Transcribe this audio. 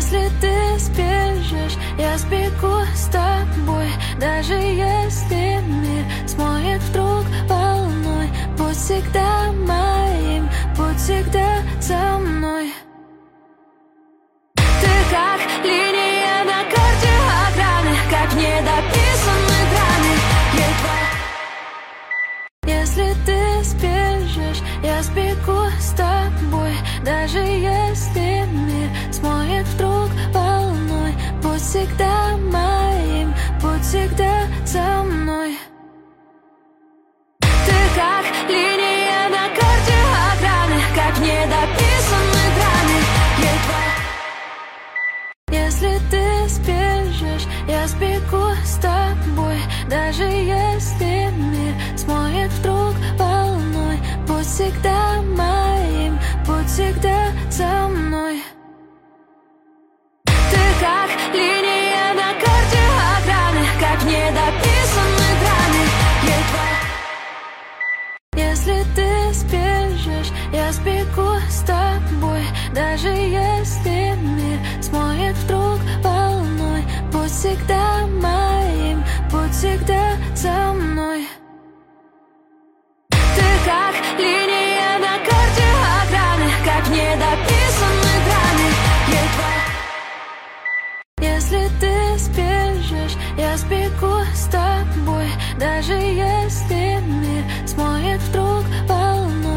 Если ты спешишь, я сбегу с тобой. Даже если мир смоет вдруг волной, будь всегда моим, будь всегда со мной. Ты как линия на карте охраны, как недописанные драны. Если ты спешишь, я сбегу с тобой. Даже если мир смоет вдруг волной, будь всегда моим, будь всегда со мной. Ты как линия на карте охраны, как недописанные драны. Если ты спешишь, я сбегу с тобой. Даже если мир смоет вдруг волной, будь всегда моим, будь всегда со мной. Ты как линия на карте охраны, как недописанные драны. Если ты спешишь, я сбегу с тобой. Даже если мир смоет вдруг волной, будь всегда моим, будь всегда со мной. Ты как линия на карте охраны, как недописанные драны. Если ты спешишь, я сбегу с тобой. Даже